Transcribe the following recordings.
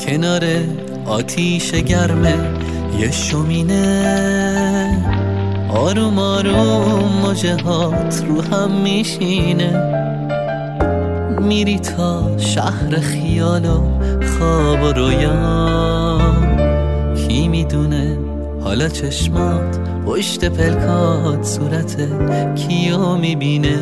کنار آتیش گرمه یه شومینه، آروم آروم موجهات رو هم میشینه. میری تا شهر خیال و خواب و رویا، کی میدونه حالا چشمات پشت پلکات صورت کیو میبینه.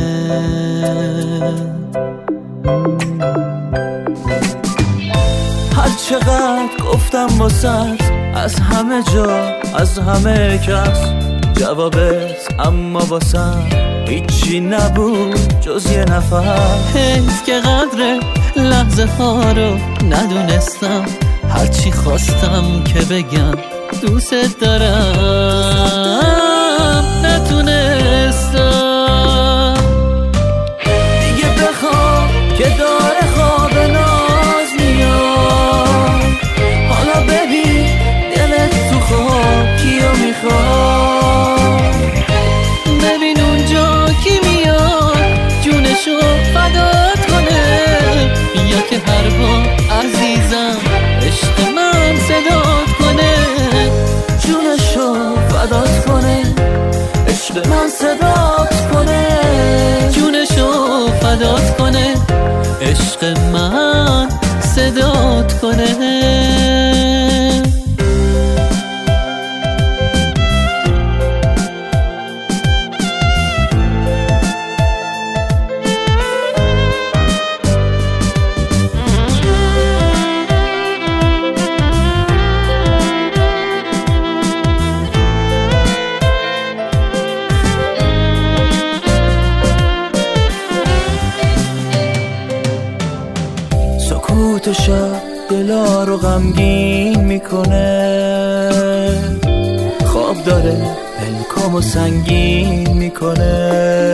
هر چقدر گفتم واسط از همه جا از همه کس جوابت، اما واسم هیچی نبود جز یه نفر. حیف که قدر لحظه ها رو ندونستم، هرچی خواستم که بگم دوست دارم نتونستم. دیگه بخوام که داره خواب ناز میاد، حالا ببین دلت تو خواب کیو میخواد. ببین اونجا کی میاد جونشو فدات کنه، یا که هر بار عزیزم عشق من صدات کنه. جونشو فدات کنه عشق من صدات کنه. جونشو فدات کنه عشق من صدات کنه. سکوت شب دلا رو غمگین میکنه، خواب داره پلکامو سنگین میکنه.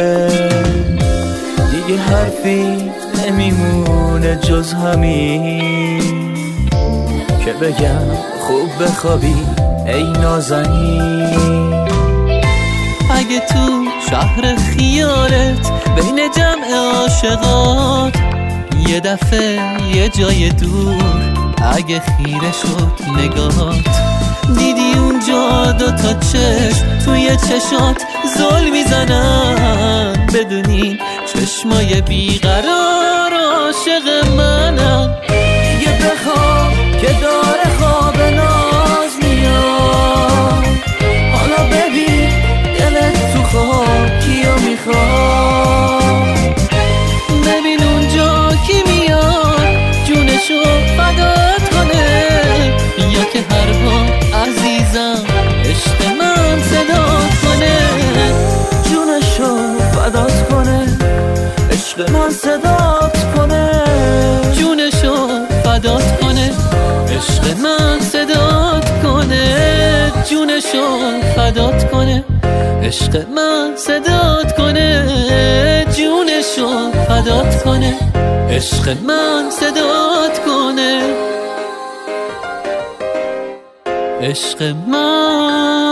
دیگه حرفی نمیمونه جز همین که بگم خوب بخوابی ای نازنین. اگه تو شهر خیالت بین جمع عاشقات یه دفعه یه جای دور اگه خیره شد نگاهات، دیدی اونجا دوتا چشم توی چشات زل میزنن، بدونی چشمای بیقرار عاشق منن. دیگه بخواب که داره خواب ناز میاد، حالا ببین دلت تو خواب کیو میخواد. ببین اونجا کی میاد جونشو فدات کنه، یا که هر بار عزیزم عشق من صدات کنه. جونشو فدات کنه عشق من صدات کنه. جونشو فدات کنه عشق من صدات کنه. جونشو فدات کنه عشق من صدات کنه. جونشو فدات کنه عشق من صدات کنه. عشق من